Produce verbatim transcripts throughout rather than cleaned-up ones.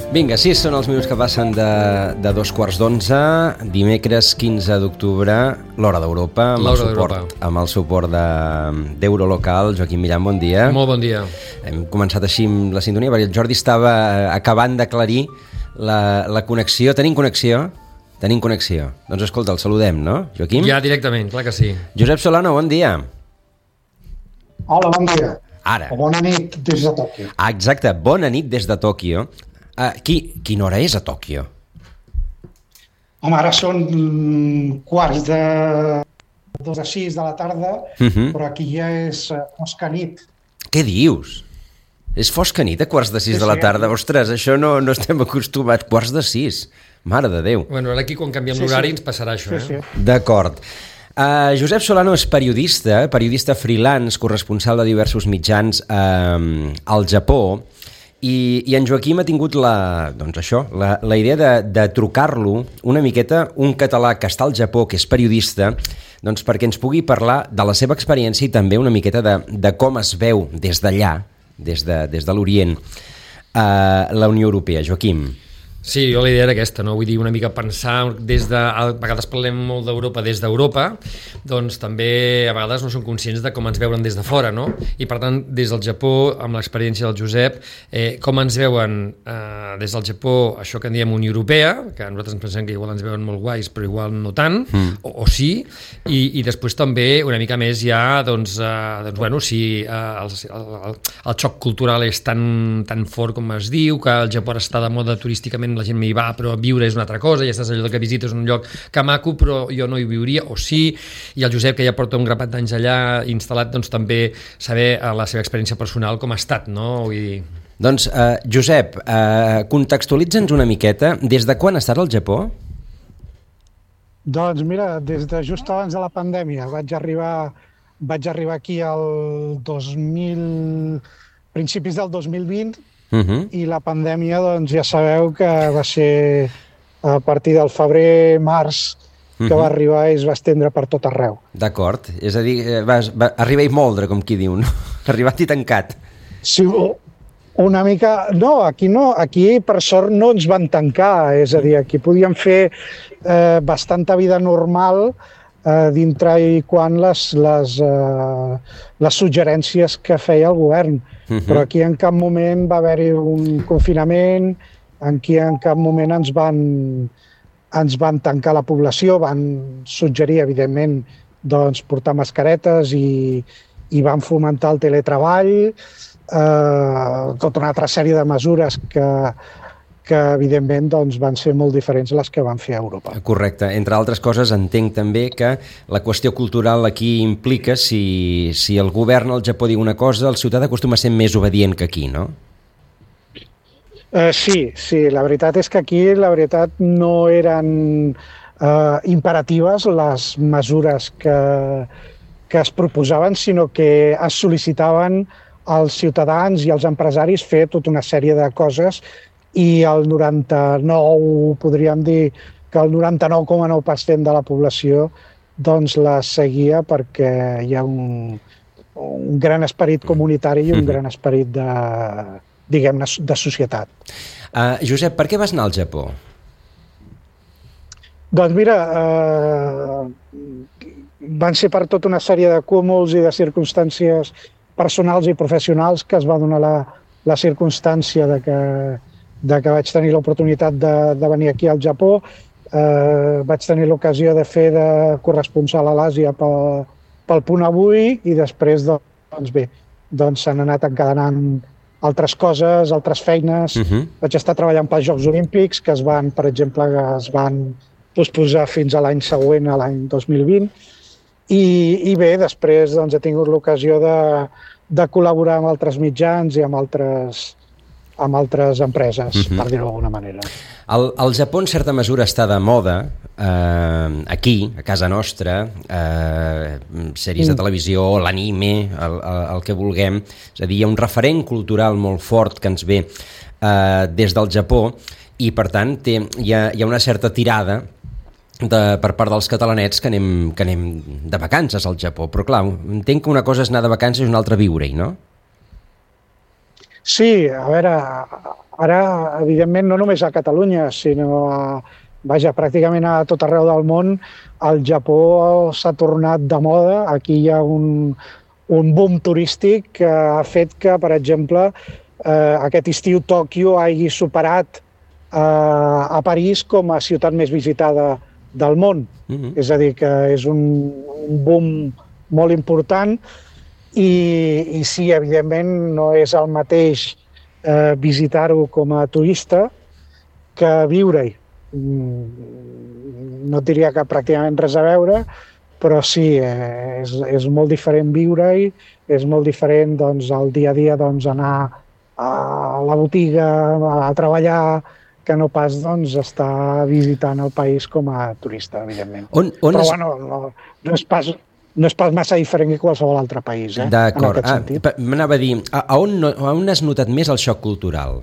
Vinga, sis són els minuts que passen de, de dos quarts d'onze, dimecres quinze d'octubre, l'Hora d'Europa, amb, el suport, amb el suport de, d'Eurolocal. Joaquim Millan, bon dia. Molt bon dia. Hem començat així amb la sintonia, perquè el Jordi estava acabant d'aclarir la, la connexió. Tenim connexió? Tenim connexió. Doncs escolta, el saludem, no, Joaquim? Ja, directament, clar que sí. Josep Solano, bon dia. Hola, bon dia. Ara. O bona nit des de Tòquio. Ah, exacte, bona nit des de Tòquio. Uh, qui, quina hora és a Tòquio? Home, ara són quarts de dos a sis de la tarda, uh-huh. però aquí ja és fosca nit. Què dius? És fosca nit a quarts de sis sí, de la tarda? Sí. Ostres, això no, no estem acostumats. Quarts de sis? Mare de Déu. Bueno, ara aquí quan canviem sí, l'horari sí. ens passarà això. Sí, eh? sí. D'acord. Uh, Josep Solano és periodista, periodista freelance, corresponsal de diversos mitjans uh, al Japó, i, i en Joaquim ha tingut la, doncs això, la, la idea de, de trucar-lo una miqueta, un català que està al Japó, que és periodista, doncs perquè ens pugui parlar de la seva experiència i també una miqueta de, de com es veu des d'allà, des de, des de l'Orient, uh, la Unió Europea. Joaquim. Sí, jo la idea era aquesta, no? Vull dir, una mica pensar des de... A vegades parlem molt d'Europa des d'Europa, doncs també a vegades no som conscients de com ens veuen des de fora, no? I per tant, des del Japó, amb l'experiència del Josep, eh, com ens veuen eh, des del Japó, això que en diem Unió Europea, que nosaltres ens pensem que igual ens veuen molt guais, però igual no tant, mm. o, o sí, i, i després també una mica més ja, doncs, eh, doncs bueno, si eh, el, el, el xoc cultural és tan, tan fort com es diu, que el Japó està de moda turísticament, la gent m'hi va, però viure és una altra cosa, ja estàs allò que visites un lloc que maco, però jo no hi viuria, o sí, i el Josep, que ja porta un grapat d'anys allà instal·lat, doncs també saber la seva experiència personal com ha estat, no? Vull dir... Doncs, uh, Josep, uh, contextualitza'ns una miqueta, des de quan has estat al Japó? Doncs mira, des de just abans de la pandèmia, vaig arribar, vaig arribar aquí al dos mil... principis del dos mil vint, Uh-huh. i la pandèmia, doncs ja sabeu que va ser a partir del febrer-març que uh-huh. va arribar i es va estendre per tot arreu. D'acord, és a dir, va, va arribar i moldre, com qui diu, no? Arribat i tancat. Sí, una mica... No, aquí no, aquí per sort no ens van tancar, és a dir, aquí podíem fer eh, bastanta vida normal eh, dintre i quan les, les, eh, les suggerències que feia el govern. Uh-huh. Però aquí en cap moment va haver-hi un confinament, aquí en cap moment ens van, ens van tancar la població, van suggerir, evidentment, doncs, portar mascaretes i, i van fomentar el teletreball, eh, tota una altra sèrie de mesures que, que evidentment doncs, van ser molt diferents a les que van fer a Europa. Correcte. Entre altres coses, entenc també que la qüestió cultural aquí implica si, si el govern al Japó diu una cosa, el ciutadà acostuma a ser més obedient que aquí, no? Uh, sí, sí. La veritat és que aquí la veritat no eren uh, imperatives les mesures que, que es proposaven, sinó que es sol·licitaven als ciutadans i als empresaris fer tota una sèrie de coses i el noranta-nou, podríem dir que el noranta-nou coma nou per cent de la població doncs la seguia perquè hi ha un, un gran esperit comunitari i un gran esperit de, diguem-ne, de societat. Uh, Josep, per què vas anar al Japó? Doncs mira, eh, van ser per tota una sèrie de cúmuls i de circumstàncies personals i professionals que es va donar la, la circumstància de que de que vaig tenir l'oportunitat de, de venir aquí al Japó. Eh, vaig tenir l'ocasió de fer de corresponsal a l'Àsia pel, pel Punt Avui i després, doncs bé, doncs s'han anat encadenant altres coses, altres feines. Uh-huh. Vaig estar treballant pels Jocs Olímpics, que es van, per exemple, que es van posposar fins a l'any següent, a l'any dos mil vint. I, i bé, després doncs, he tingut l'ocasió de, de col·laborar amb altres mitjans i amb altres... amb altres empreses, uh-huh. per dir-ho d'alguna manera. El, el Japó, en certa mesura, està de moda, eh, aquí, a casa nostra, eh, sèries mm. de televisió, l'anime, el, el, el que vulguem. És a dir, hi ha un referent cultural molt fort que ens ve eh, des del Japó i, per tant, té, hi, ha, hi ha una certa tirada de, per part dels catalanets que anem, que anem de vacances al Japó. Però, clar, entenc que una cosa és anar de vacances i una altra viure-hi, no? Sí, a veure, ara, evidentment, no només a Catalunya, sinó a, vaja, pràcticament a tot arreu del món, el Japó s'ha tornat de moda. Aquí hi ha un, un boom turístic que ha fet que, per exemple, eh, aquest estiu Tòquio hagi superat eh, a París com a ciutat més visitada del món. Mm-hmm. És a dir, que és un, un boom molt important i, i sí, evidentment, no és el mateix eh, visitar-ho com a turista que viure-hi. No et diria que pràcticament res a veure, però sí, eh, és, és molt diferent viure-hi, és molt diferent doncs, el dia a dia doncs, anar a la botiga, a treballar, que no pas doncs, estar visitant el país com a turista, evidentment. On, on però es... bueno, no, no, és pas, no és pas massa diferent que qualsevol altre país, eh? D'acord. Ah, m'anava a dir, a, a, on, a on has notat més el xoc cultural?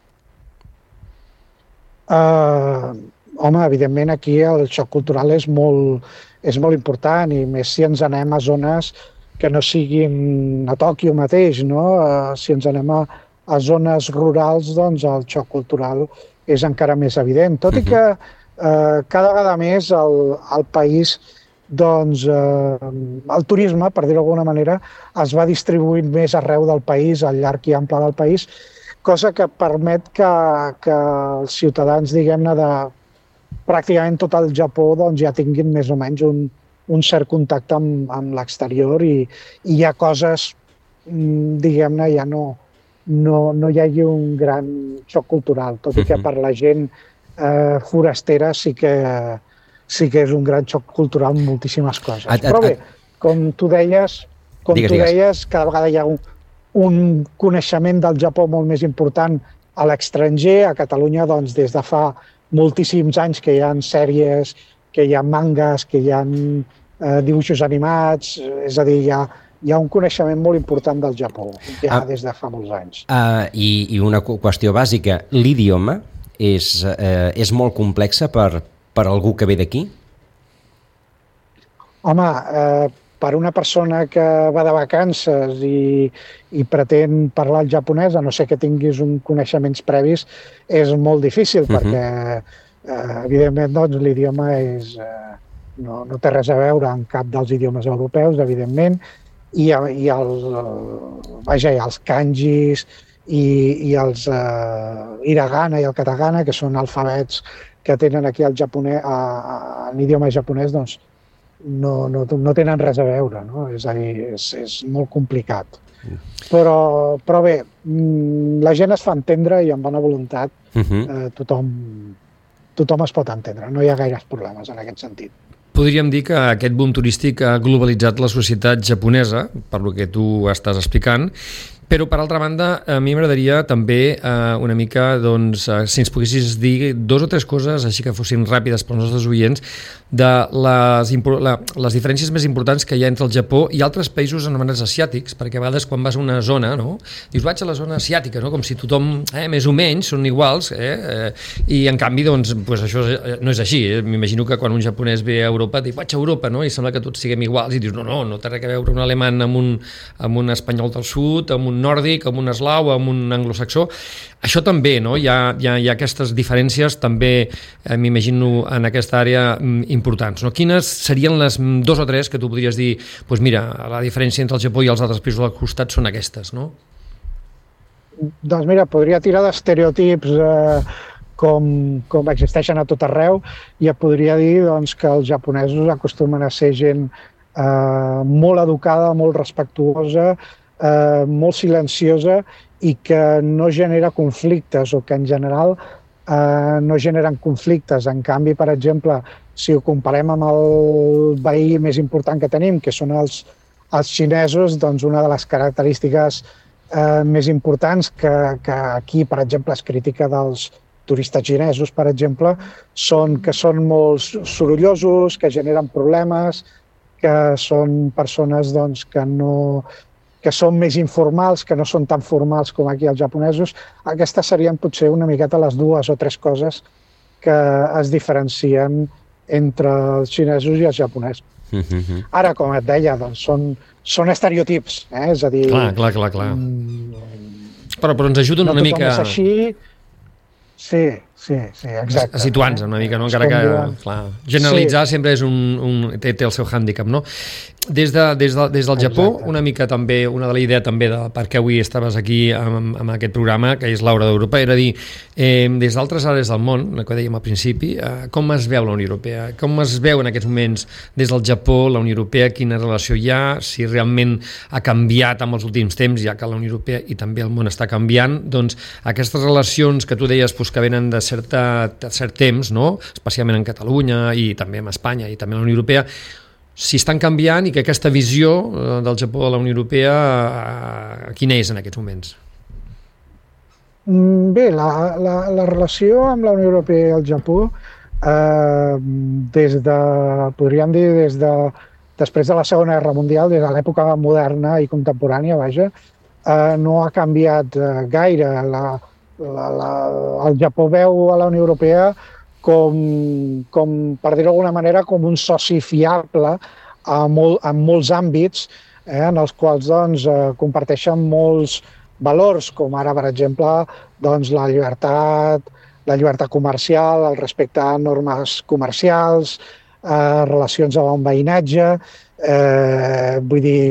Uh, home, evidentment aquí el xoc cultural és molt, és molt important i més si ens anem a zones que no siguin a Tòquio mateix, no? Uh, si ens anem a, a zones rurals, doncs el xoc cultural és encara més evident. Tot i que uh, cada vegada més el, el país, doncs uh, el turisme, per dir-ho d'alguna manera, es va distribuint més arreu del país, al llarg i ample del país, cosa que permet que, que els ciutadans, diguem-ne, de pràcticament tot el Japó doncs, ja tinguin més o menys un, un cert contacte amb, amb l'exterior i, i hi ha coses, diguem-ne, ja no, no, no hi hagi un gran xoc cultural, tot i que per la gent eh, forastera sí que, sí que és un gran xoc cultural amb moltíssimes coses. At, at, Però bé, com tu deies, com digues, tu deies, cada vegada hi ha un un coneixement del Japó molt més important a l'estranger. A Catalunya, doncs, des de fa moltíssims anys que hi ha sèries, que hi ha mangas, que hi ha eh, dibuixos animats, és a dir, hi ha, hi ha un coneixement molt important del Japó, ja ah, des de fa molts anys. Ah, i, I una qüestió bàsica, l'idioma és, eh, és molt complexa per, per algú que ve d'aquí? Home, eh, per una persona que va de vacances i, i pretén parlar el japonès, a no ser que tinguis un coneixements previs, és molt difícil, uh-huh. perquè, eh, evidentment, doncs, l'idioma és, eh, no, no té res a veure amb cap dels idiomes europeus, evidentment, i, i el, vaja, els kanjis i, i els eh, hiragana i el katakana, que són alfabets que tenen aquí al japonès, a, a, en idioma japonès, doncs, No, no, no tenen res a veure, no? És a dir, és, és molt complicat. Però, però bé, la gent es fa entendre i amb bona voluntat uh-huh. eh, tothom, tothom es pot entendre, no hi ha gaires problemes en aquest sentit. Podríem dir que aquest boom turístic ha globalitzat la societat japonesa, per lo que tu estàs explicant, però, per altra banda, a mi m'agradaria també eh, una mica, doncs, eh, si ens poguessis dir dos o tres coses, així que fossin ràpides pels nostres oients, de les, la, les diferències més importants que hi ha entre el Japó i altres països anomenats asiàtics, perquè a vegades quan vas a una zona, no? Dius, vaig a la zona asiàtica, no? Com si tothom, eh, més o menys, són iguals, eh? Eh, i en canvi, doncs, pues això no és així. Eh? M'imagino que quan un japonès ve a Europa, diu, vaig a Europa, no? I sembla que tots siguem iguals, i dius, no, no, no té res a veure un alemany amb un, amb un espanyol del sud, amb un nòrdic, amb un eslau, amb un anglosaxó. Això també, no? Hi ha, hi ha, hi ha aquestes diferències també, eh, m'imagino, en aquesta àrea importants, no? Quines serien les dos o tres que tu podries dir, doncs mira, la diferència entre el Japó i els altres països al costat són aquestes, no? Doncs mira, podria tirar d'estereotips eh, com, com existeixen a tot arreu i et podria dir doncs, que els japonesos acostumen a ser gent eh, molt educada, molt respectuosa, eh, molt silenciosa i que no genera conflictes o que en general eh, no generen conflictes. En canvi, per exemple, si ho comparem amb el veí més important que tenim, que són els, els xinesos, doncs una de les característiques eh, més importants que, que aquí, per exemple, es critica dels turistes xinesos, per exemple, són que són molt sorollosos, que generen problemes, que són persones doncs, que no... que són més informals, que no són tan formals com aquí els japonesos. Aquestes serien potser una miqueta les dues o tres coses que es diferencien entre els xinesos i els japonesos. Uh-huh. Ara, com et deia, doncs, són, són estereotips, eh? És a dir... Clar, clar, clar, clar. Però, però ens ajuden no una mica... No tothom és així. Sí, sí, sí, exacte. A situar-nos una mica, no? Encara que, clar, generalitzar sí. sempre és un, un, té, té el seu hàndicap, no? Des, de, des, de, des del Japó, exacte. Una mica també, una de la idea també de per què avui estaves aquí amb, amb aquest programa, que és l'Hora d'Europa, era dir, eh, des d'altres àrees del món, el que dèiem al principi, eh, com es veu la Unió Europea? Com es veu en aquests moments des del Japó, la Unió Europea, quina relació hi ha, si realment ha canviat amb els últims temps, ja que la Unió Europea i també el món està canviant, doncs aquestes relacions que tu deies pues, que venen de, certa, de cert temps, no? Especialment en Catalunya i també amb Espanya i també la Unió Europea, si estan canviant i que aquesta visió del Japó de la Unió Europea eh, quina és en aquests moments? Bé, la, la, la relació amb la Unió Europea i el Japó eh, des de, podríem dir, des de després de la Segona Guerra Mundial, des de l'època moderna i contemporània, vaja, eh, no ha canviat eh, gaire. La, la, la, el Japó veu a la Unió Europea com, com per dir-ho d'alguna manera, com un soci fiable a molt, en molts àmbits eh, en els quals doncs, eh, comparteixen molts valors, com ara, per exemple, doncs, la llibertat, la llibertat comercial, el respecte a normes comercials, eh, relacions amb el veïnatge, eh, vull dir,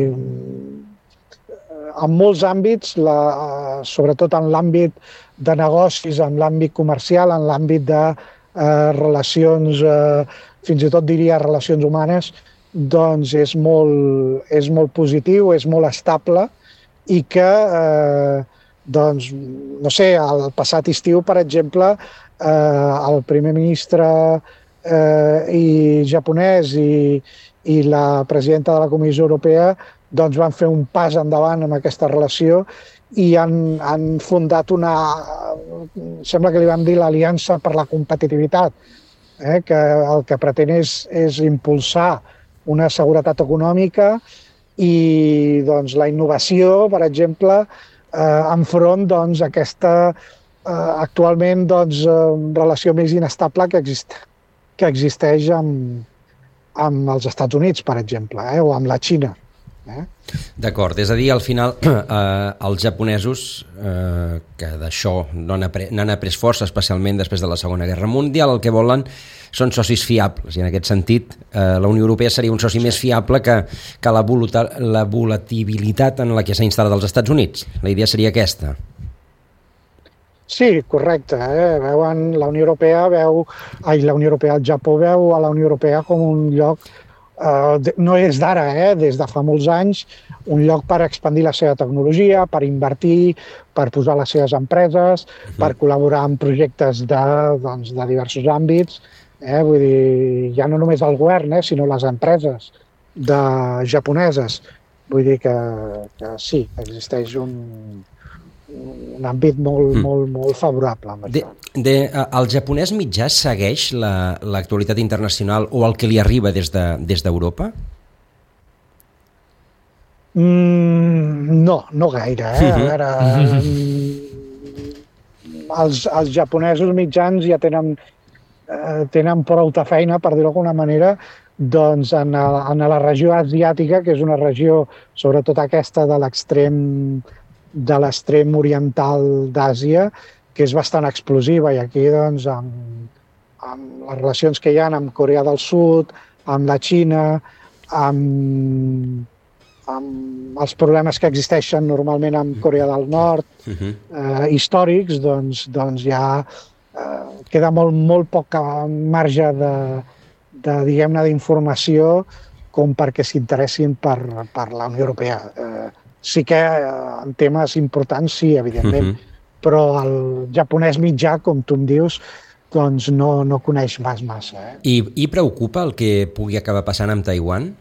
en molts àmbits, la, sobretot en l'àmbit de negocis, en l'àmbit comercial, en l'àmbit de Eh, relacions, eh, fins i tot diria relacions humanes, doncs és molt, és molt positiu, és molt estable i que, eh, doncs, no sé, el passat estiu, per exemple, eh, el primer ministre eh, i japonès i, i la presidenta de la Comissió Europea doncs van fer un pas endavant amb aquesta relació i han, han fundat una, sembla que li van dir l'Aliança per la Competitivitat, eh, que el que pretén és, és impulsar una seguretat econòmica i doncs, la innovació, per exemple, eh, enfront doncs, aquesta eh, actualment doncs, eh, relació més inestable que, exist, que existeix amb, amb els Estats Units, per exemple, eh, o amb la Xina. Eh? D'acord, és a dir, al final eh, els japonesos eh, que d'això no han après, n'han après força, especialment després de la Segona Guerra Mundial, el que volen són socis fiables i en aquest sentit eh, la Unió Europea seria un soci més fiable que, que la, volata, la volatilitat en la que s'ha instal·lat als Estats Units. La idea seria aquesta. Sí, correcte. Eh? Veuen, la Unió Europea veu, ai, la Unió Europea, el Japó veu a la Unió Europea com un lloc Uh, no és d'ara, eh? Des de fa molts anys, un lloc per expandir la seva tecnologia, per invertir, per posar les seves empreses, uh-huh. per col·laborar en projectes de, doncs, de diversos àmbits. Eh? Vull dir, ja no només el govern, eh? sinó les empreses de japoneses. Vull dir que, que sí, existeix un, un àmbit molt, mm. molt, molt favorable amb de, de, el japonès mitjà segueix la, l'actualitat internacional o el que li arriba des de, des d'Europa? Mm, no, no gaire. Eh? Mm-hmm. A veure, mm-hmm. els, els japonesos mitjans ja tenen, eh, tenen prou de feina, per dir-ho d'alguna manera, doncs en, a, en la regió asiàtica, que és una regió, sobretot aquesta de l'extrem de l'extrem oriental d'Àsia, que és bastant explosiva, i aquí doncs, amb, amb les relacions que hi ha amb Corea del Sud, amb la Xina, amb, amb els problemes que existeixen normalment amb Corea del Nord, uh-huh. eh, històrics, doncs, doncs ja eh, queda molt, molt poc marge de, de diguem-ne, d'informació com perquè s'interessin per, per la Unió Europea. Eh, sí que en temes importants, sí, evidentment, uh-huh. però el japonès mitjà, com tu em dius, doncs no, no coneix pas massa. Eh? I, I preocupa el que pugui acabar passant amb Taiwan?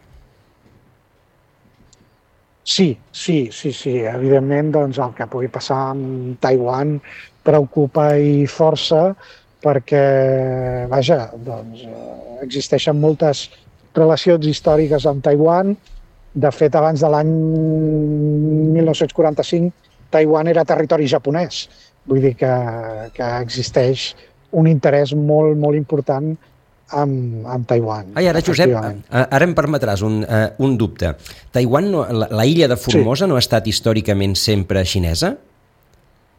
Sí, sí, sí, sí. Evidentment, doncs, el que pugui passar amb Taiwan preocupa i força perquè, vaja, doncs, existeixen moltes relacions històriques amb Taiwan. De fet, abans de l'any mil nou-cents quaranta-cinc, Taiwan era territori japonès. Vull dir que, que existeix un interès molt, molt important amb, amb Taiwan. Ai, ara, Josep, ara em permetràs un, uh, un dubte. Taiwan, no, la, la illa de Formosa, sí. no ha estat històricament sempre xinesa?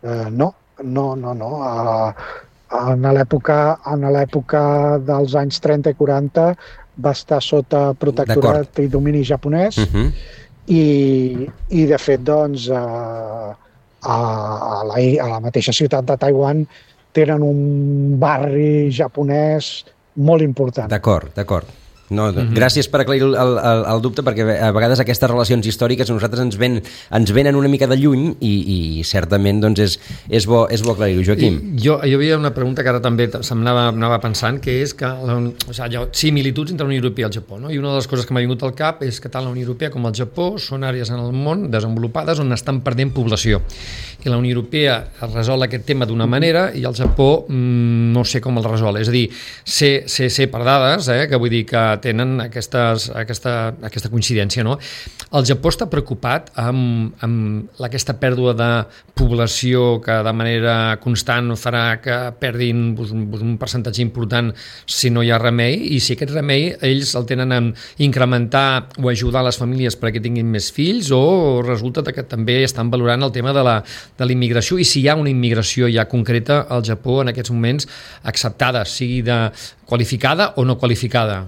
Uh, no, no, no, no. Uh, en l'època en l'època dels anys trenta i quaranta va estar sota protectorat i domini japonès, uh-huh. i, i de fet doncs uh, a, a, la, a la mateixa ciutat de Taiwan tenen un barri japonès molt important. D'acord, d'acord. No, mm-hmm. Gràcies per aclarir el, el, el dubte, perquè a vegades aquestes relacions històriques a nosaltres ens, ven, ens venen una mica de lluny i, i certament doncs és, és bo, és bo aclarir-ho. Joaquim. I, jo, jo havia una pregunta que ara també se'm anava, anava pensant, que és que la, o sigui, hi ha similituds entre la Unió Europea i el Japó, no? I una de les coses que m'ha vingut al cap és que tant la Unió Europea com el Japó són àrees en el món desenvolupades on estan perdent població. I la Unió Europea resol aquest tema d'una manera i el Japó mmm, no sé com el resol. És a dir, sé, sé, sé per dades, eh, que vull dir que tenen aquestes, aquesta, aquesta coincidència, no? El Japó està preocupat amb, amb aquesta pèrdua de població que de manera constant farà que perdin pues, un, un percentatge important si no hi ha remei, i si aquest remei ells el tenen en incrementar o ajudar les famílies perquè tinguin més fills, o resulta que també estan valorant el tema de la, de la immigració, i si hi ha una immigració ja concreta al Japó en aquests moments acceptada, sigui de qualificada o no qualificada.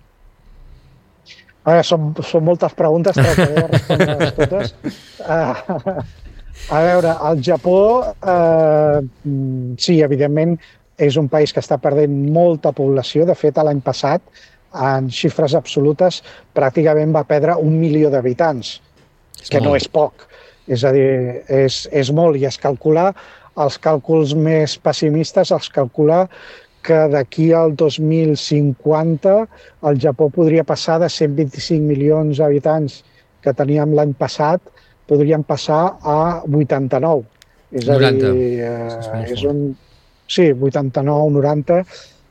A veure, són, són moltes preguntes, tractaré de respondre totes. Uh, a veure, el Japó, uh, sí, evidentment, és un país que està perdent molta població. De fet, l'any passat, en xifres absolutes, pràcticament va perdre un milió d'habitants, que no és poc. És a dir, és, és molt, i es calcula, els càlculs més pessimistes, els calcula que d'aquí al dos mil cinquanta el Japó podria passar de cent vint-i-cinc milions d'habitants que teníem l'any passat, podrien passar a vuitanta-nou. És a noranta. Dir, eh, és un, sí, vuitanta-nou, noranta,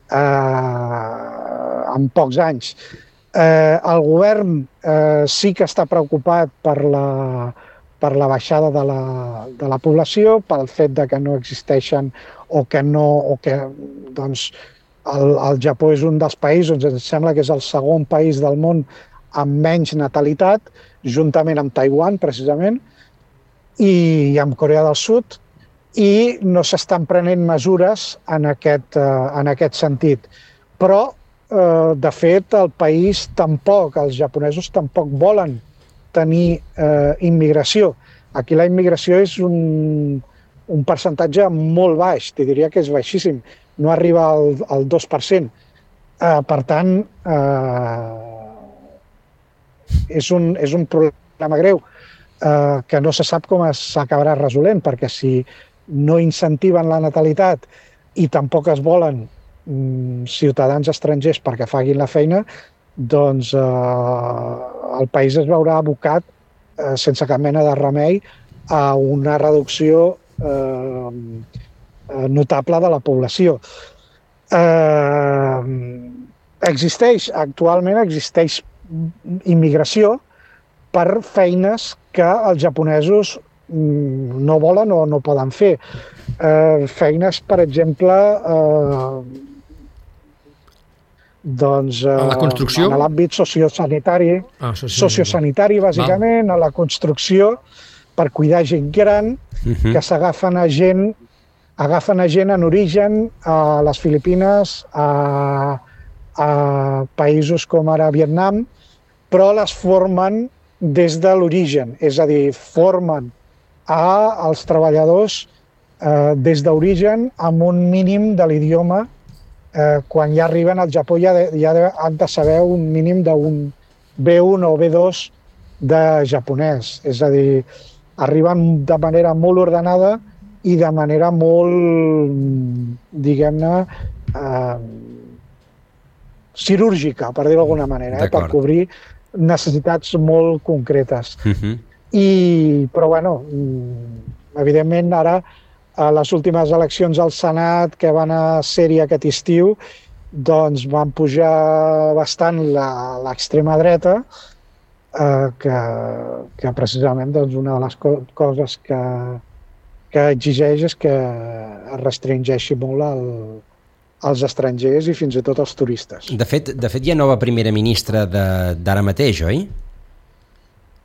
eh, en pocs anys. Eh, el govern eh, sí que està preocupat per la, per la baixada de la, de la població, pel fet de que no existeixen o que no, o que doncs el, el Japó és un dels països, ens sembla que és el segon país del món amb menys natalitat, juntament amb Taiwan, precisament, i amb Corea del Sud, i no s'estan prenent mesures en aquest, eh, en aquest sentit. Però, eh, de fet, el país tampoc, els japonesos tampoc volen tenir eh, immigració. Aquí la immigració és un, un percentatge molt baix, t'hi diria que és baixíssim, no arriba al, al dos per cent. Eh, per tant, eh, és, un, és un problema greu eh, que no se sap com s'acabarà resolent, perquè si no incentiven la natalitat i tampoc es volen mm, ciutadans estrangers perquè facin la feina, doncs eh, el país es veurà abocat eh, sense cap mena de remei a una reducció eh, notable de la població. Eh, existeix, actualment existeix immigració per feines que els japonesos no volen o no poden fer. Eh, feines, per exemple, eh, doncs, eh, a la construcció? En l'àmbit sociosanitari, ah, sociosanitari bàsicament, a la construcció, per cuidar gent gran, uh-huh. que s'agafen a gent, agafen a gent en origen a les Filipines, a, a països com ara Vietnam, però les formen des de l'origen, és a dir, formen a els treballadors eh, des d'origen amb un mínim de l'idioma. Eh, quan ja arriben al Japó ja, de, ja de, han de saber un mínim d'un B un o B dos de japonès, és a dir, arriben de manera molt ordenada i de manera molt, diguem-ne, eh, quirúrgica, per dir-ho d'alguna manera, eh, per cobrir necessitats molt concretes. Uh-huh. I, però, bueno, evidentment, ara, a les últimes eleccions al Senat que van a ser-hi aquest estiu, doncs van pujar bastant l'extrema dreta, eh, que, que precisament doncs, una de les co coses que, que exigeix és que es restringeixi molt el, als estrangers i fins i tot als turistes. De fet, de fet hi ha nova primera ministra d'ara mateix, oi?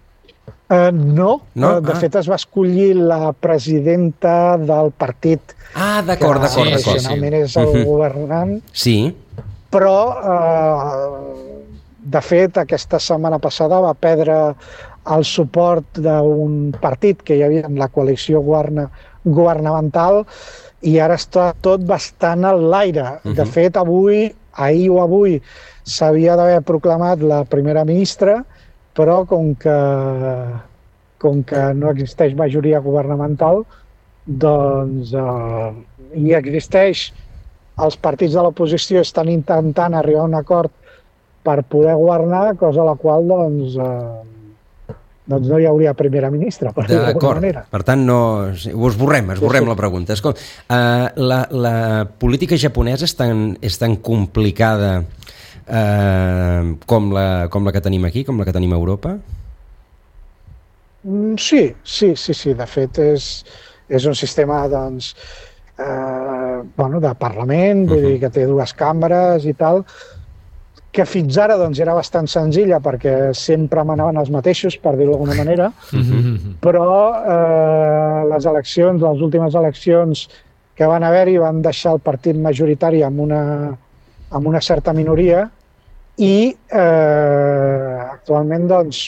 Uh, no, no? Uh, de ah. fet es va escollir la presidenta del partit Ah, d'acord, que d'acord, d'acord. tradicionalment és el Mhm. governant, Sí, però uh, de fet aquesta setmana passada va perdre el suport d'un partit que hi havia en la coalició governa, governamental i ara està tot bastant al l'aire. Uh-huh. De fet, avui, ahir o avui, s'havia d'haver proclamat la primera ministra, però com que, com que no existeix majoria governamental, doncs eh, hi existeix, els partits de l'oposició estan intentant arribar a un acord per poder governar, cosa a la qual doncs, eh, doncs no hi hauria primera ministra, per dir-ho d'alguna manera. Per tant, no, ho esborrem, esborrem sí, sí. la pregunta. Escolta, uh, la, la política japonesa és tan, és tan complicada uh, com, la, com la que tenim aquí, com la que tenim a Europa? Sí, sí, sí, sí. De fet, és, és un sistema doncs, eh, bueno, de parlament, vull uh-huh. dir que té dues càmeres i tal, que fins ara doncs, era bastant senzilla perquè sempre manaven els mateixos, per dir-ho d'alguna manera, uh-huh. però eh, les eleccions, les últimes eleccions que van haver-hi van deixar el partit majoritari amb una, amb una certa minoria i eh, actualment doncs,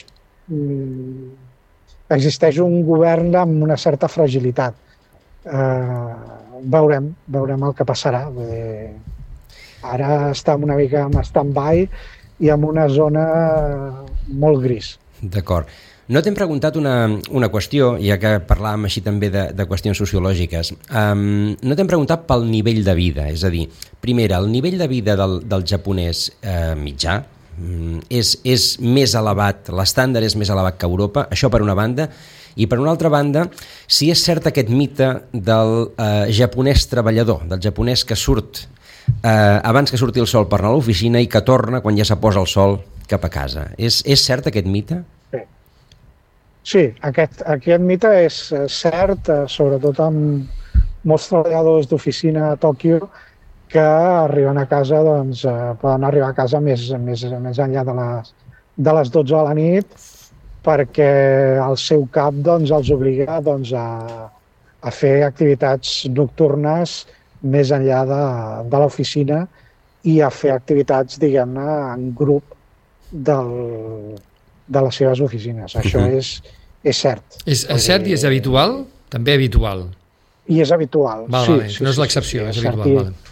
existeix un govern amb una certa fragilitat. Eh, veurem, veurem el que passarà. Vull dir, ara està una mica en stand-by i en una zona molt gris. D'acord. No t'hem preguntat una, una qüestió, ja que parlàvem així també de, de qüestions sociològiques. Um, no t'hem preguntat pel nivell de vida, és a dir, primera, el nivell de vida del, del japonès eh, mitjà um, és, és més elevat, l'estàndard és més elevat que Europa, això per una banda, i per una altra banda, si és cert aquest mite del eh, japonès treballador, del japonès que surt Eh, abans que surti el sol per anar a l'oficina i que torna quan ja se posa el sol cap a casa. És, és cert aquest mite? Sí, sí aquest, aquest mite és cert, sobretot amb molts treballadors d'oficina a Tòquio que arriben a casa, doncs, eh, poden arribar a casa més, més, més enllà de les, de les dotze de la nit perquè el seu cap doncs, els obliga doncs, a, a fer activitats nocturnes més enllà de, de l'oficina i a fer activitats, diguem-ne, en grup del, de les seves oficines. Això uh-huh. és, és cert. És, és cert i és habitual? També habitual. I és habitual, val, sí, vale. sí. No és sí, l'excepció, sí, és és habitual. I, vale.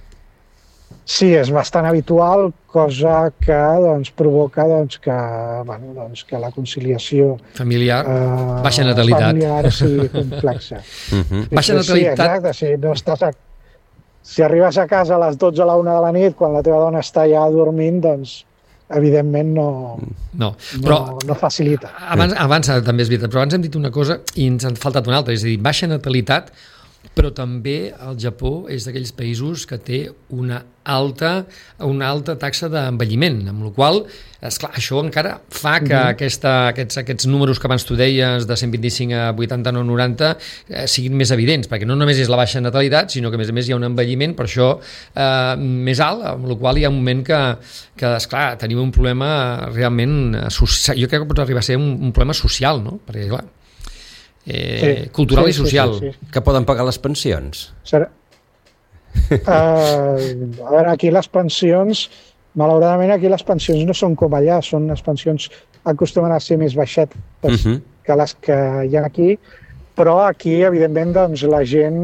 Sí, és bastant habitual, cosa que doncs, provoca doncs, que, bueno, doncs, que la conciliació familiar, eh, baixa natalitat. Familiar sigui complexa. Uh-huh. Baixa natalitat. Sí, exacte, sí, no estàs a... Si arribes a casa a les dotze a la una de la nit, quan la teva dona està ja dormint, doncs, evidentment, no, no, però, no, no facilita. Abans, abans també és veritat, però abans hem dit una cosa i ens ha faltat una altra, és a dir, baixa natalitat, però també el Japó és d'aquells països que té una alta, una alta taxa d'envelliment, amb la qual cosa, esclar, això encara fa que mm-hmm. aquesta, aquests, aquests números que abans tu deies de cent vint-i-cinc a vuitanta, no noranta eh, siguin més evidents, perquè no només és la baixa natalitat, sinó que a més a més hi ha un envelliment per això eh, més alt, amb la qual cosa hi ha un moment que, que esclar, tenim un problema realment social, jo crec que pot arribar a ser un, un problema social, no? Perquè clar, eh, sí, cultural sí, i social. Sí, sí, sí. Que poden pagar les pensions? Serà... uh, a veure, aquí les pensions, malauradament aquí les pensions no són com allà, són les pensions acostumen a ser més baixetes uh-huh. que les que hi ha aquí, però aquí, evidentment, doncs, la gent...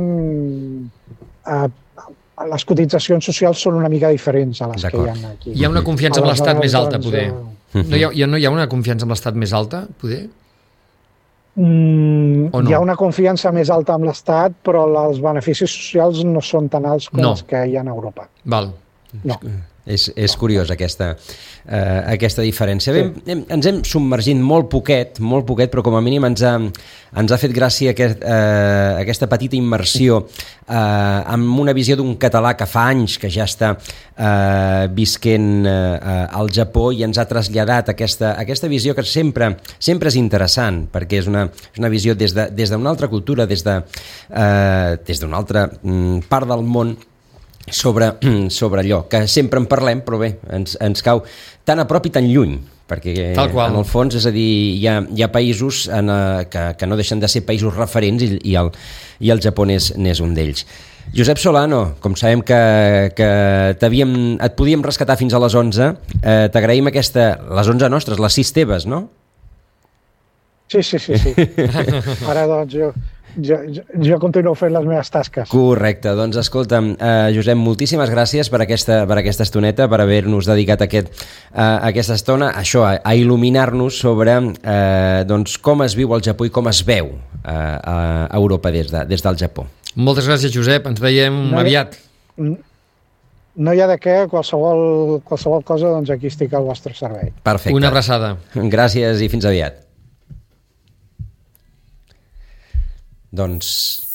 Uh, les cotitzacions socials són una mica diferents a les que hi ha aquí. Hi ha una confiança amb l'Estat més alta, poder? No hi, ha, no hi ha una confiança amb l'Estat més alta, poder? Mm, no? Hi ha una confiança més alta amb l'Estat, però els beneficis socials no són tan alts com no. els que hi ha a Europa. Val. No. És, és curiós aquesta, eh, aquesta diferència. Sí. Bé, hem, ens hem submergit molt poquet, molt poquet, però com a mínim ens ha, ens ha fet gràcia aquest, eh, aquesta petita immersió eh, amb una visió d'un català que fa anys que ja està eh, visquent eh, al Japó i ens ha traslladat aquesta, aquesta visió que sempre, sempre és interessant, perquè és una, és una visió des de, des d'una altra cultura, des de, eh, des d'una altra mm, part del món, sobre, sobre allò, que sempre en parlem, però bé, ens, ens cau tan a prop i tan lluny, perquè Tal qual. en el fons, és a dir, hi ha, hi ha països en, uh, que, que no deixen de ser països referents i, i, el, i el Japó n'és un d'ells. Josep Solano, com sabem que, que et podíem rescatar fins a les onze, eh, t'agraïm aquesta, les onze nostres, les sis teves, no? Sí, sí, sí, sí. Ara doncs jo, jo, jo continuo fent les meves tasques. Correcte, doncs escolta'm, eh, Josep, moltíssimes gràcies per aquesta, per aquesta estoneta, per haver-nos dedicat aquest, eh, aquesta estona això, a, a il·luminar-nos sobre eh, doncs, com es viu al Japó i com es veu eh, a Europa des, de, des del Japó. Moltes gràcies, Josep, ens veiem no aviat. No hi ha de què, qualsevol, qualsevol cosa, doncs aquí estic al vostre servei. Perfecte. Una abraçada. Gràcies i fins aviat. Doncs...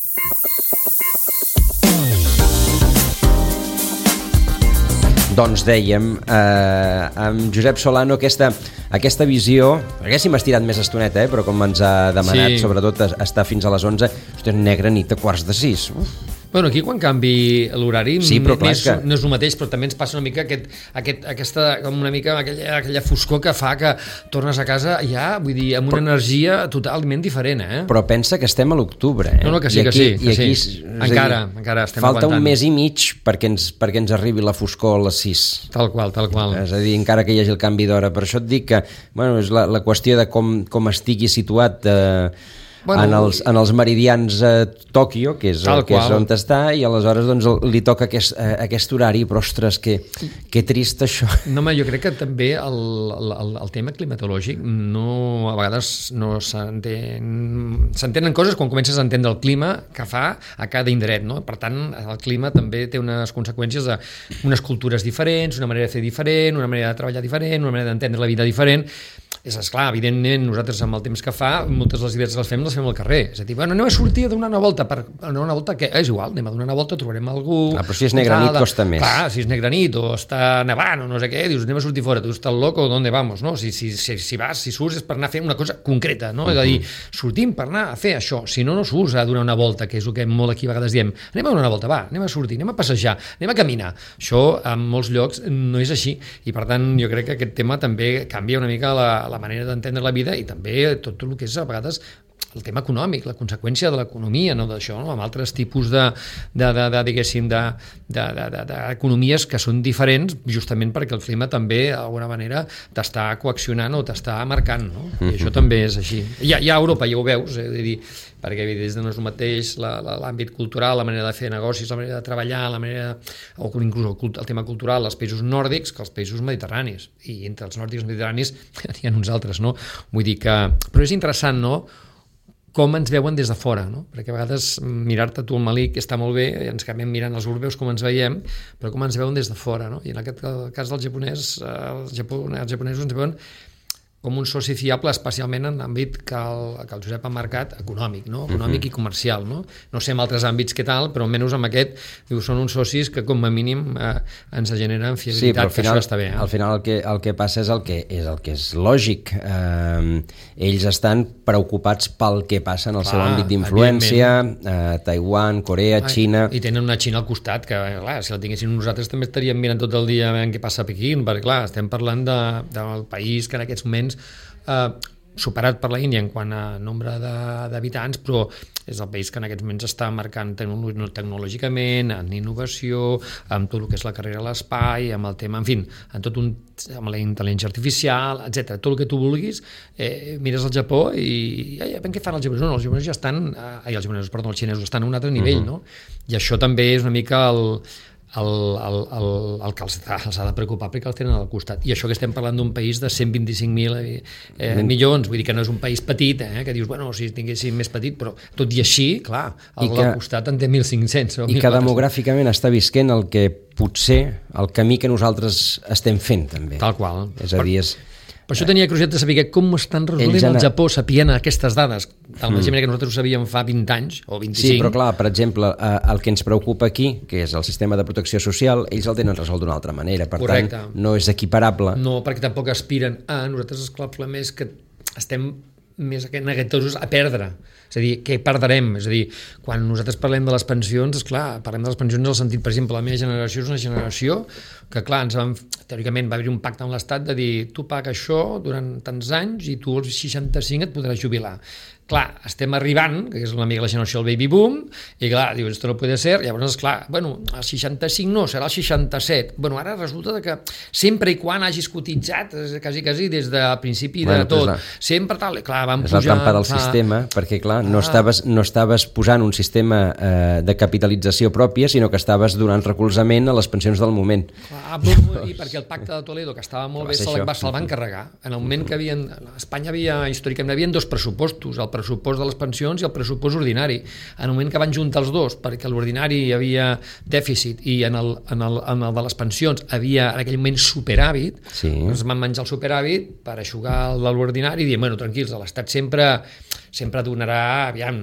Doncs dèiem, eh, amb Josep Solano, aquesta, aquesta visió, haguéssim estirat més estoneta, eh, però com ens ha demanat, sí. Sobretot estar fins a les onze, hosti, negra nit a quarts de sis. Uf. Bueno, aquí quan canvi l'horari sí, però clar, més, que... no és el mateix, però també ens passa una mica aquest, aquest, aquesta, com una mica aquella, aquella foscor que fa que tornes a casa ja, vull dir, amb una però... energia totalment diferent, eh? Però pensa que estem a l'octubre, eh? No, no, que sí, I aquí, que sí, que aquí, sí. Encara, dir, encara estem falta aguantant. Un mes i mig perquè ens, perquè ens arribi la foscor a les sis. Tal qual, tal qual. És a dir, encara que hi hagi el canvi d'hora. Per això et dic que, bueno, és la, la qüestió de com, com estigui situat... Eh, Bueno, en, els, en els meridians a Tòquio, que és, que és on està, i aleshores doncs, li toca aquest, aquest horari, però ostres, que, que trist això. No, home, jo crec que també el, el, el tema climatològic no, a vegades no s'entén, s'entenen coses quan comences a entendre el clima que fa a cada indret, no? Per tant, el clima també té unes conseqüències d'unes cultures diferents, una manera de fer diferent, una manera de treballar diferent, una manera d'entendre la vida diferent. És esclar, evidentment, nosaltres amb el temps que fa, moltes de les idees que les fem les fem al carrer. És a dir, bueno, anem a sortir a donar una volta. Per donar una volta, què? És igual, anem a donar una volta, trobarem algú... Ah, però si és negra nit costa més. Clar, si és negra nit o està nevant o no sé què, dius, anem a sortir fora, tu estàs loco, ¿dónde vamos? No? Si, si, si, si vas, si surts és per anar a fer una cosa concreta, no? Uh -huh. És a dir, sortim per anar a fer això. Si no, no surts a donar una volta, que és el que molt aquí a vegades diem. Anem a donar una volta, va, anem a sortir, anem a passejar, anem a caminar. Això en molts llocs no és així i per tant jo crec que aquest tema també canvia una mica la, la manera d'entendre la vida i també tot el que és a vegades el tema econòmic, la conseqüència de l'economia, no d'això, no? Amb altres tipus de, de, de, de diguéssim, d'economies de, de, de, que són diferents justament perquè el clima també d'alguna manera t'està coaccionant o t'està marcant, no? I això també és així. Ja, ja a Europa ja ho veus, eh? És dir, perquè des de no és el mateix l'àmbit cultural, la manera de fer negocis, la manera de treballar, la manera, o inclús el, el tema cultural, els països nòrdics que els països mediterranis, i entre els nòrdics i els mediterranis hi ha uns altres, no? Vull dir que... Però és interessant, no?, com ens veuen des de fora, no? Perquè a vegades mirar-te tu el malic està molt bé, ens canviem mirant els europeus com ens veiem, però com ens veuen des de fora, no? I en aquest cas del japonès, els, Japó, els japonesos ens veuen com un soci fiable, especialment en l'àmbit que el, que el Josep ha marcat econòmic, no? Econòmic uh-huh. i comercial, no? No sé en altres àmbits què tal, però almenys amb aquest diu, són uns socis que com a mínim eh, ens generen fiabilitat, sí, que final, això està bé. Eh? Al final el que, el que passa és el que és, el que és lògic. Eh, ells estan preocupats pel que passa en el Clar, seu àmbit d'influència, eh, Taiwan, Corea, Ai, Xina... I tenen una Xina al costat, que clar, si la tinguéssim nosaltres també estaríem mirant tot el dia a veure què passa a Pequín, perquè clar, estem parlant de, del país que en aquests moments Uh, superat per la Índia en quant a nombre d'habitants, però és el país que en aquests moments està marcant tecnològicament, en innovació, amb tot el que és la carrera a l'espai, amb el tema, en fi, en tot un, amb la intel·ligència artificial, etcètera. Tot el que tu vulguis, eh, mires el Japó i ja, ja, què fan els japonesos? No, els japonesos ja estan, eh, ai, els japonesos, perdó, els xinesos estan a un altre nivell, uh-huh. no? I això també és una mica el El, el, el, el que els, els ha de preocupar perquè els tenen al costat. I això que estem parlant d'un país de cent vint-i-cinc mil eh, milions, vull dir que no és un país petit, eh, que dius, bueno, si tinguéssim més petit, però tot i així, clar, el que, al costat en té mil cinc-cents. I que demogràficament està visquent el que potser el camí que nosaltres estem fent, també. Tal qual. És a dir, és... Per això tenia curiositat de saber com estan resolent el Japó sapient aquestes dades, de la mateixa manera que nosaltres ho sabíem fa vint anys o vint-i-cinc. Sí, però clar, per exemple, el que ens preocupa aquí, que és el sistema de protecció social, ells el tenen resolt d'una altra manera, per Correcte. Tant, no és equiparable. No, perquè tampoc aspiren a... Nosaltres, esclar, el problema és que estem més negatosos a perdre. És a dir, què perdrem? És a dir, quan nosaltres parlem de les pensions, esclar, parlem de les pensions en el sentit, per exemple, la meva generació és una generació que clar, ens van, teòricament va haver un pacte amb l'Estat de dir tu paga això durant tants anys i tu als seixanta-cinc et podràs jubilar. Clar, estem arribant, que és una mica la generació del baby boom, i clar, dius, esto no puede ser, llavors, clar, bueno, el seixanta-cinc no, serà el seixanta-set. Bueno, ara resulta que sempre i quan hagis cotitzat, quasi, quasi des de principi de bueno, tot, la, sempre tal, clar, van és pujar... És la trampa del clar, sistema, perquè clar, no, ah. estaves, no estaves posant un sistema eh, de capitalització pròpia, sinó que estaves donant recolzament a les pensions del moment. Clar, però, i perquè el pacte de Toledo, que estava molt bé, se'l va, se van carregar. En el moment que havien... A Espanya havia, històricament, hi havia dos pressupostos, el pressupost de les pensions i el pressupost ordinari. En el moment que van juntar els dos, perquè l'ordinari hi havia dèficit i en el, en el, en el de les pensions havia en aquell moment superàvit, sí. Doncs van menjar el superàvit per aixugar el de l'ordinari i dir, bueno, tranquils, l'Estat sempre sempre donarà, aviam,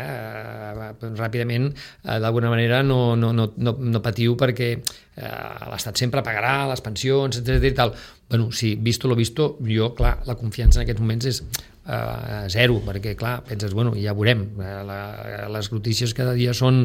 eh, ràpidament, eh, d'alguna manera no, no, no, no, no patiu perquè eh, l'Estat sempre pagarà les pensions, etcètera i tal. Bueno, sí, visto lo visto, jo, clar, la confiança en aquests moments és Uh, zero, perquè clar, penses, bueno, ja veurem, uh, la, les notícies cada dia són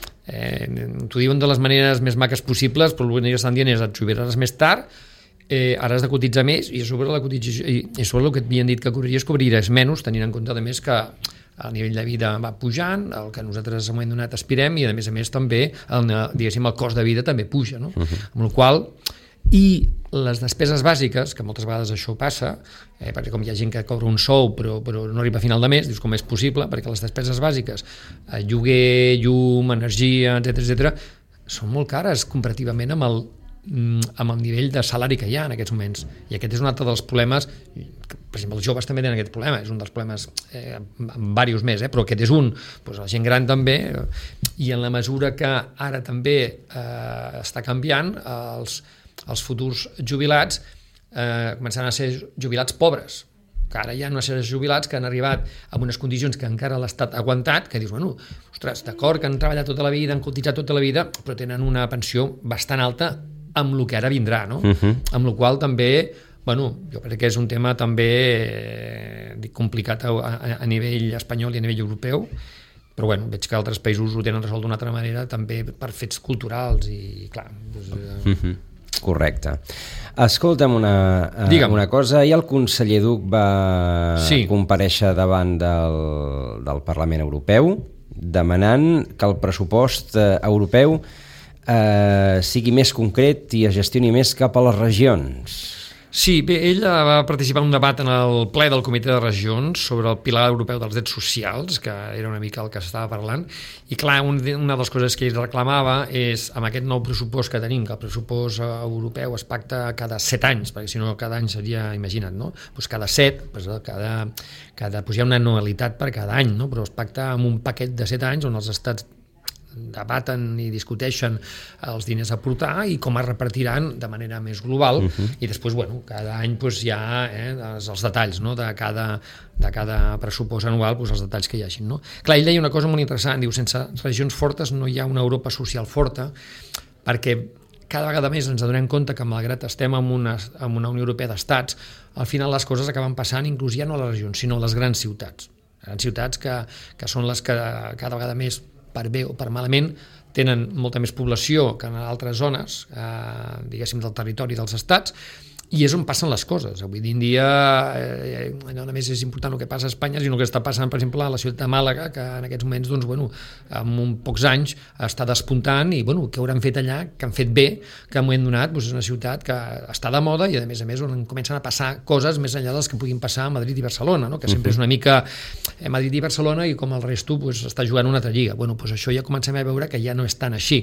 eh, t'ho diuen de les maneres més maques possibles, però l'únic que estan dient és et jubilaràs més tard, eh, ara has de cotitzar més i a sobre la cotització, i, i sobre el que et havien dit que cobriries, cobriries menys, tenint en compte de més que el nivell de vida va pujant, el que nosaltres en un moment donat aspirem, i a més a més també el, diguéssim, el cost de vida també puja, no? Uh-huh. Amb la qual i les despeses bàsiques, que moltes vegades això passa, eh, perquè com hi ha gent que cobra un sou però, però no arriba a final de mes, dius com és possible, perquè les despeses bàsiques, eh, lloguer, llum, energia, etcètera, etcètera, són molt cares comparativament amb el, amb el nivell de salari que hi ha en aquests moments. I aquest és un altre dels problemes, per exemple, els joves també tenen aquest problema, és un dels problemes eh, amb diversos més, eh, però aquest és un, doncs la gent gran també, i en la mesura que ara també eh, està canviant, els els futurs jubilats eh, començaran a ser jubilats pobres, que ara hi ha unes sèries jubilats que han arribat amb unes condicions que encara l'Estat ha aguantat, que dius, bueno, ostres, d'acord que han treballat tota la vida, han cotitzat tota la vida, però tenen una pensió bastant alta amb el que ara vindrà, no? Uh-huh. Amb la qual també, bueno, jo crec que és un tema també eh, complicat a, a, a nivell espanyol i a nivell europeu, però bueno, veig que altres països ho tenen resolt d'una altra manera, també per fets culturals i clar... Doncs, eh... uh-huh. Correcte. Escolta'm una, una cosa, ahir el conseller Duch va sí. comparèixer davant del, del Parlament Europeu demanant que el pressupost eh, europeu eh, sigui més concret i es gestioni més cap a les regions. Sí, bé, ell va participar en un debat en el ple del Comitè de Regions sobre el Pilar Europeu dels Drets Socials, que era una mica el que s'estava parlant, i clar, una de les coses que ell reclamava és, amb aquest nou pressupost que tenim, que el pressupost europeu es pacta cada set anys, perquè si no cada any seria, imagina't, no? Pues cada set, pues cada, cada, pues hi ha una anualitat per cada any, no? Però es pacta amb un paquet de set anys on els estats debaten i discuteixen els diners a aportar i com es repartiran de manera més global, uh-huh. i després, bueno, cada any pues, hi ha eh, els, els detalls, no? de, cada, de cada pressupost anual, pues, els detalls que hi hagin. No? Clar, ell deia una cosa molt interessant, diu, sense regions fortes no hi ha una Europa social forta, perquè cada vegada més ens adonem compte que malgrat estem en una, en una Unió Europea d'estats, al final les coses acaben passant inclús ja no a les regions, sinó a les grans ciutats. Grans ciutats que, que són les que cada vegada més per bé o per malament, tenen molta més població que en altres zones, eh, diguéssim, del territori dels estats, i és on passen les coses. Avui en dia eh, no només és important el que passa a Espanya, sinó el que està passant, per exemple, a la ciutat de Màlaga, que en aquests moments, doncs, bueno, en un pocs anys està despuntant i, bueno, què hauran fet allà, que han fet bé, que en un moment donat doncs, és una ciutat que està de moda i, a més a més, on comencen a passar coses més enllà dels que puguin passar a Madrid i Barcelona, no? Que sempre és una mica eh, Madrid i Barcelona i com el resto pues, està jugant una altra lliga. Bueno, pues això ja comencem a veure que ja no és tan així.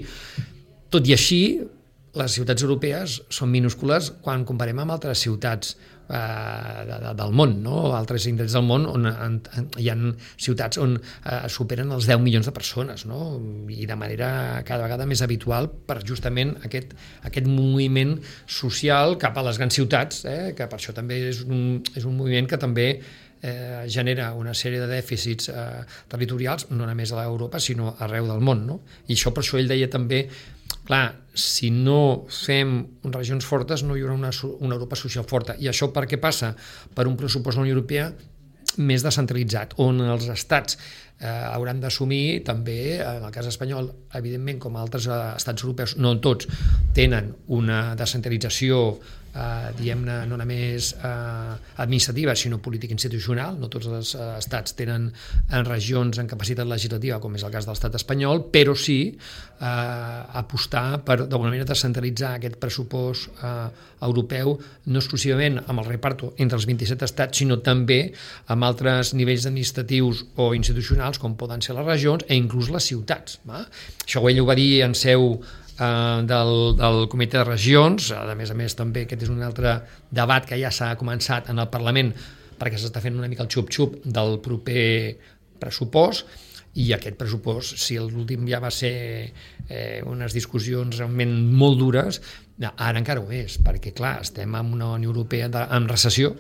Tot i així, les ciutats europees són minúscules quan comparem amb altres ciutats eh, de, de, del món, no? Altres indrets del món on en, en, hi ha ciutats on eh, superen els deu milions de persones, no? I de manera cada vegada més habitual per justament aquest, aquest moviment social cap a les grans ciutats, eh? Que per això també és un, és un moviment que també eh, genera una sèrie de dèficits eh, territorials, no només a l'Europa, sinó arreu del món, no? I això per això ell deia també, clar, si no fem regions fortes no hi haurà una, una Europa social forta. I això per què passa? Per un pressupost de la Unió Europea més descentralitzat, on els estats eh, hauran d'assumir també, en el cas espanyol, evidentment, com altres estats europeus, no tots, tenen una descentralització Uh, diguem-ne, no només uh, administrativa, sinó política institucional. No tots els uh, estats tenen en regions en capacitat legislativa, com és el cas de l'estat espanyol, però sí uh, apostar per, d'alguna manera, descentralitzar aquest pressupost uh, europeu, no exclusivament amb el reparto entre els vint-i-set estats, sinó també amb altres nivells administratius o institucionals, com poden ser les regions e inclús les ciutats. Va? Això ell ho va dir en seu Del, del Comitè de Regions. A més a més també aquest és un altre debat que ja s'ha començat en el Parlament, perquè s'està fent una mica el xup-xup del proper pressupost, i aquest pressupost, si l'últim ja va ser eh, unes discussions realment molt dures, ara encara ho és, perquè clar, estem en una Unió Europea de, en recessió,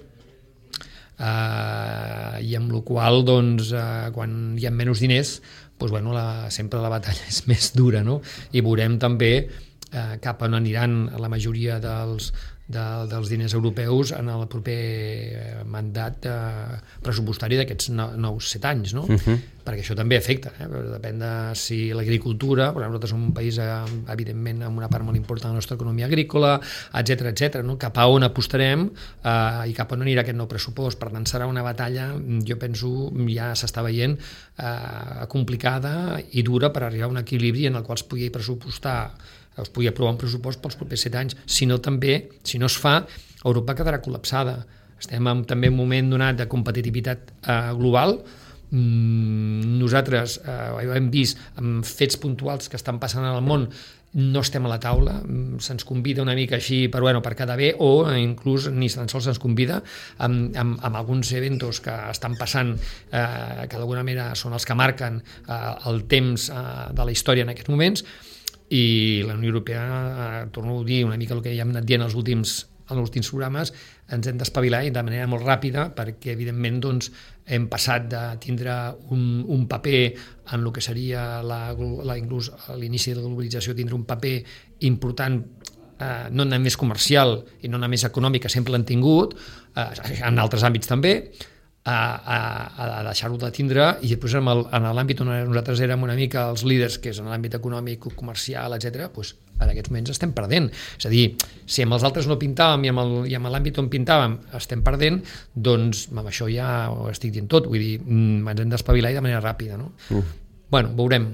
eh, i amb la qual doncs, eh, quan hi ha menys diners, doncs, bueno, la, sempre la batalla és més dura, no? I veurem també eh, cap on aniran la majoria dels, de, dels diners europeus en el proper mandat eh, pressupostari d'aquests no, nous set anys, no? Uh-huh. Perquè això també afecta, eh? Depèn de si l'agricultura, per exemple, nosaltres som un país eh, evidentment amb una part molt important de la nostra economia agrícola, etcètera, etcètera, no? Cap a on apostarem eh, i cap on anirà aquest nou pressupost. Per tant, serà una batalla, jo penso, ja s'està veient eh, complicada i dura per arribar a un equilibri en el qual es pugui pressupostar, es pugui aprovar un pressupost pels propers set anys. Si no, també, si no es fa, Europa quedarà col·lapsada. Estem en, també en un moment donat de competitivitat eh, global. Mm, nosaltres eh, hem vist amb fets puntuals que estan passant en el món, no estem a la taula, se'ns convida una mica així per, bueno, per quedar bé, o inclús ni tan sols se'ns convida amb, amb, amb alguns eventos que estan passant eh, que d'alguna manera són els que marquen eh, el temps eh, de la història en aquests moments. I la Unió Europea, eh, torno a dir una mica el que ja hem anat dient els últims, els últims programes, ens hem d'espavilar i de manera molt ràpida, perquè evidentment doncs, hem passat de tindre un, un paper en el que seria la, la, inclús a l'inici de la globalització, tindre un paper important, eh, no només comercial i no només econòmic, que sempre l'han tingut, eh, en altres àmbits també, a, a, a deixar-ho de tindre, i després en, el, en l'àmbit on nosaltres érem una mica els líders, que és en l'àmbit econòmic, comercial, etcètera, doncs en aquests moments estem perdent. És a dir, si amb els altres no pintàvem i amb, el, i amb l'àmbit on pintàvem estem perdent, doncs amb això ja ho estic dient tot. Vull dir, ens hem d'espavilar i de manera ràpida, no? Uh. Bueno, veurem.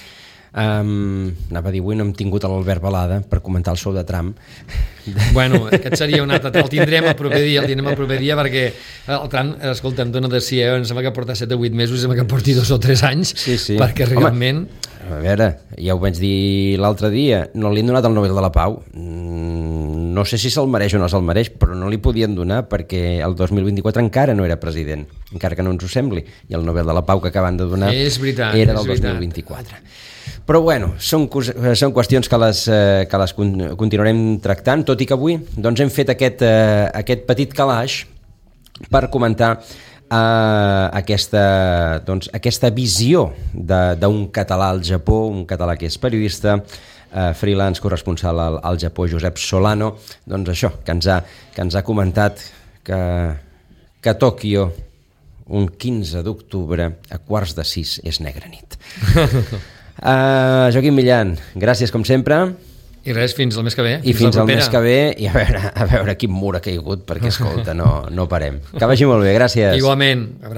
Um, anava a dir, avui no hem tingut l'Albert Balada per comentar el show de Trump. Bueno, aquest seria un altre, el tindrem el proper dia, el tindrem el proper dia, perquè el Trump, escolta, em dona de si, eh? Em sembla que porta set o vuit mesos, em sembla que porti dos o tres anys, sí, sí. Perquè realment... Home, a veure, ja ho vaig dir l'altre dia, no li han donat el Nobel de la Pau, no sé si se'l mereix o no se'l mereix, però no li podien donar perquè el dos mil vint-i-quatre encara no era president, encara que no ens ho sembli, i el Nobel de la Pau que acaben de donar és veritat, era del és dos mil vint-i-quatre. Però bueno, són, són qüestions que les, eh, que les continuarem tractant, tot i que avui doncs, hem fet aquest, eh, aquest petit calaix per comentar eh, aquesta, doncs, aquesta visió d'un català al Japó, un català que és periodista, eh, freelance, corresponsal al, al Japó, Josep Solano, doncs això, que ens ha, que ens ha comentat que, que a Tòquio un quinze d'octubre a quarts de sis és negra nit. Uh, Joaquim Millan, gràcies com sempre. I res, fins el mes que ve. I fins, fins el mes que ve, i a veure, a veure quin mur ha caigut, perquè escolta, no, no parem. Que vagi molt bé, gràcies. Igualment.